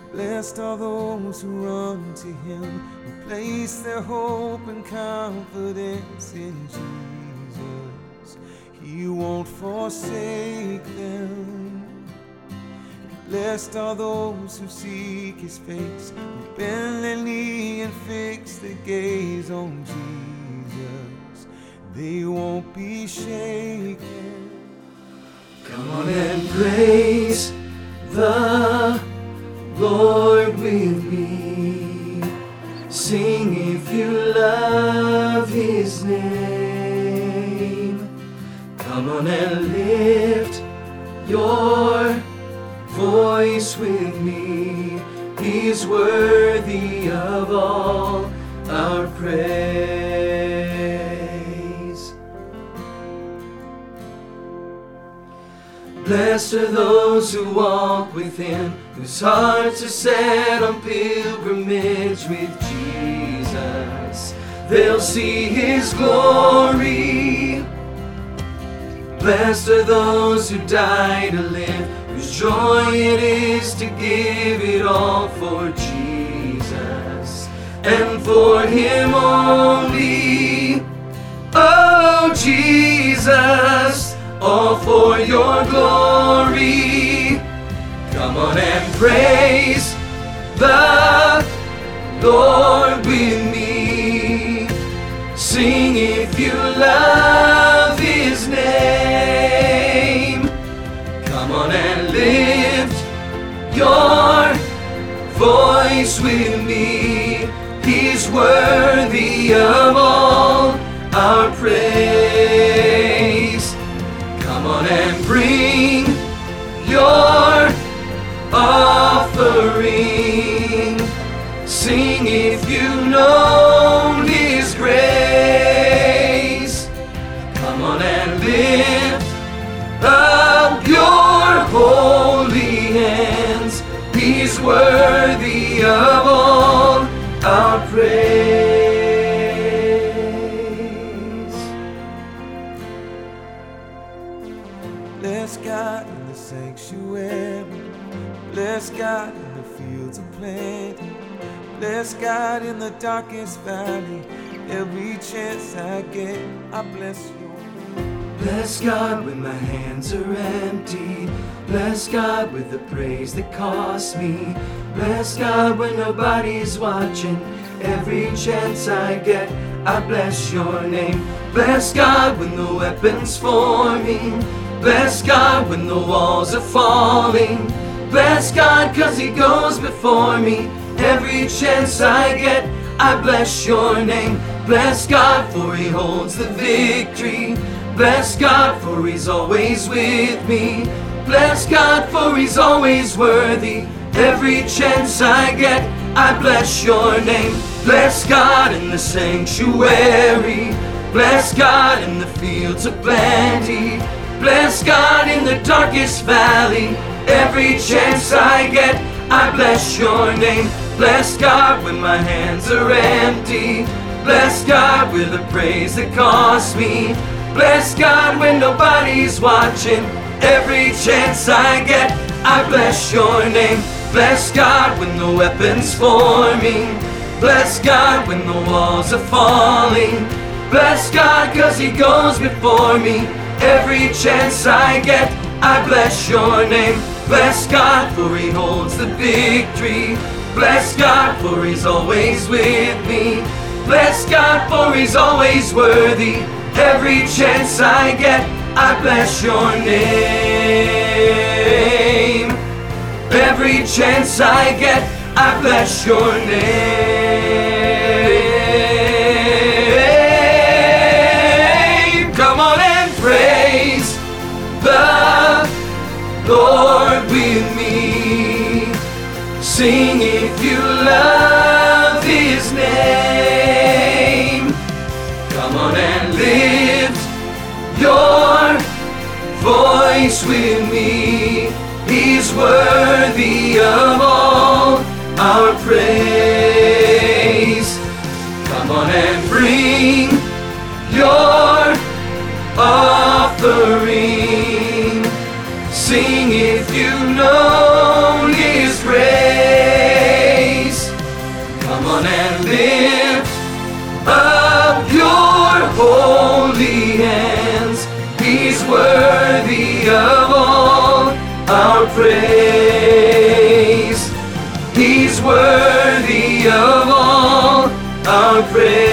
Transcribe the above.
Blessed are those who run to him, who place their hope and confidence in Jesus. He won't forsake them. Blessed are those who seek his face, who bend their knee and fix their gaze on Jesus. They won't be shaken. Come on and praise the Lord with me. Sing if you love his name. Come on and lift your voice with me. He's worthy of all our praise. Blessed are those who walk with him, whose hearts are set on pilgrimage with Jesus. They'll see his glory. Blessed are those who die to live, whose joy it is to give it all for Jesus and for him only. Oh Jesus, all for your glory. Come on and praise the Lord with me. Sing if you love his name. Come on and lift your voice with me. He's worthy of all our praise. Come on and bring your offering. Sing if you've known his grace. Come on and lift up your holy hands. He's worthy of all our praise. Bless God in the sanctuary. Bless God in the fields of plenty. Bless God in the darkest valley. Every chance I get, I bless you. Bless God when my hands are empty. Bless God with the praise that costs me. Bless God when nobody's watching. Every chance I get, I bless your name. Bless God when the weapon's forming. Bless God when the walls are falling. Bless God 'cause he goes before me. Every chance I get, I bless your name. Bless God for he holds the victory. Bless God for he's always with me. Bless God for he's always worthy. Every chance I get, I bless your name. Bless God in the sanctuary. Bless God in the fields of plenty. Bless God in the darkest valley. Every chance I get, I bless your name. Bless God when my hands are empty. Bless God with the praise that costs me. Bless God when nobody's watching. Every chance I get, I bless your name. Bless God when the weapon's forming. Bless God when the walls are falling. Bless God 'cause he goes before me. Every chance I get, I bless your name. Bless God for he holds the victory. Bless God for he's always with me. Bless God for he's always worthy. Every chance I get, I bless your name. Every chance I get, I bless your name. Come on and praise the Lord with me. Sing if you love his name. Come on and lift your voice with me. He's worthy of all our praise. Come on and bring your offering. Sing if you know his grace. praise.